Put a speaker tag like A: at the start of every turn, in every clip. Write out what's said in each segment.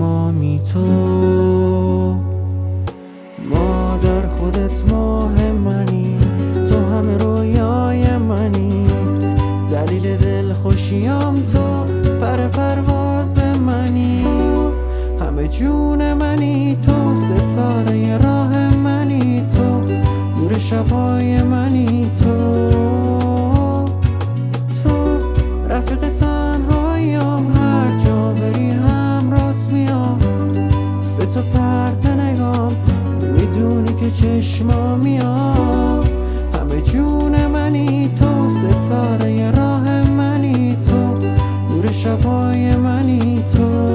A: چشمامی تو، مادر خودت ماه منی، تو همه رویای منی، دلیل دلخوشیام تو، پر پرواز منی، همه جون منی تو، ستاره راه منی تو، نور شبای منی تو، تو رفیق تنهاییم، هر جا بری همراهت میام، به تو پرت نگام، میدونی که چشما میام، همه جون منی تو، ستاره راه منی تو، نور شبای منی تو،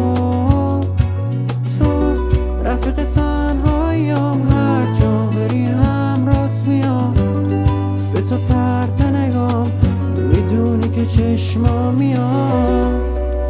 A: تو رفیق تنهاییم، هر جا بری همراهت میام، به تو پرت نگام، میدونی که چشما میام.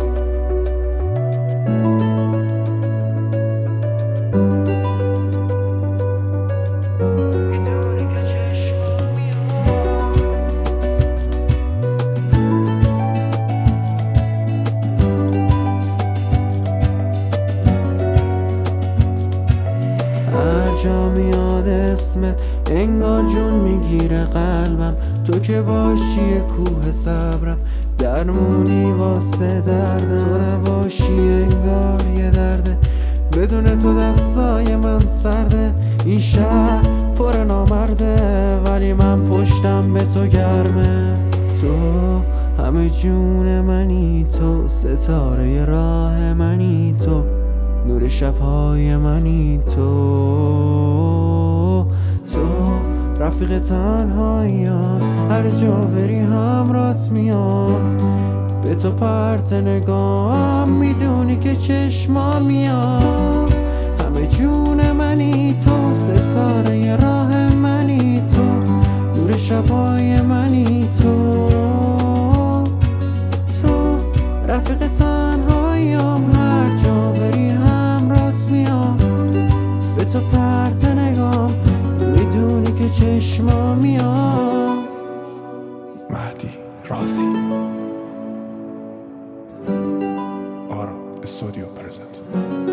A: هر جا میاد اسمت انگار جون میگیره قلبم، تو که باشی کوه صبرم، درمونی واسه دردم، تو نباشی انگار یه درده، بدون تو دستای من سرده، این شهر پر نامرده، ولی من پشتم به تو گرمه، تو همه جون منی تو، ستاره راه منی تو، نور شبهای منی تو، تو رفیق تنهاییم، هر جا بری همراهت میام، به تو پرت نگام، میدونی که چشما میام، همه جون منی تو، ستاره راه منی تو، نور شبهای منی تو، تو رفیق تنهاییم، هر جا بری همراهت میام، به تو پرت نگام، میدونی که چشما میام.
B: مهدی رازی آرا استودیو پرزنت.